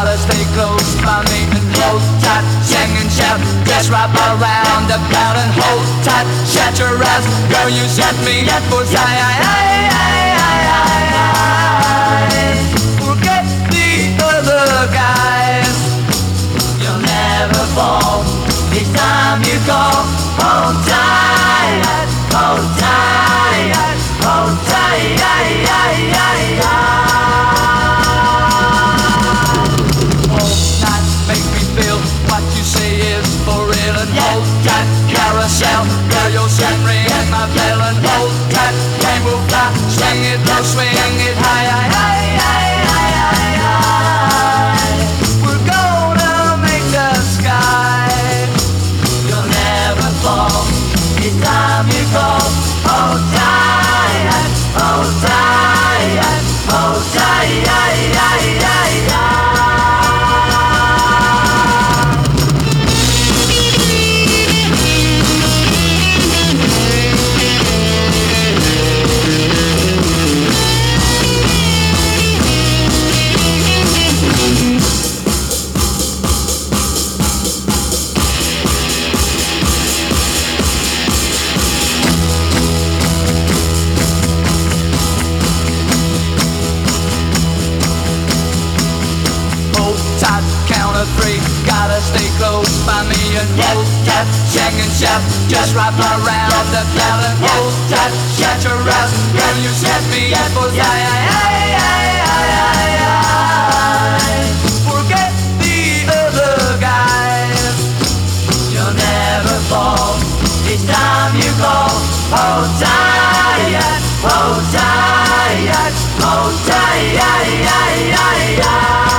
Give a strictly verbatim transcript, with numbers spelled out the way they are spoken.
gotta stay close by me and hold tight, sing and shout, just wrap around the crowd and hold tight, shut your eyes, girl, you set me up for I, I, I, I, I, I. Forget the other guys, you'll never fall, each time you call, hold tight, hold tight, hold tight, I, I, I, I. What you say is for real and hold tight, carousel, girl, you'll send ring my bell and hold tight, rainbow fly, swing it low, swing it high, high, high, high, high, high. We're gonna make the sky, you'll never fall, each time you call, hold tight, hold tight, hold tight, high, high, high, high. Three, gotta stay close by me and hold tight, sing and shout, just wrap around the crowd and hold tight, shut your eyes, girl, you set me up for I, I, I, I, I, I. Forget the other guys, you'll never fall, each time you call, hold tight, hold tight, hold tight, I, I, I, I.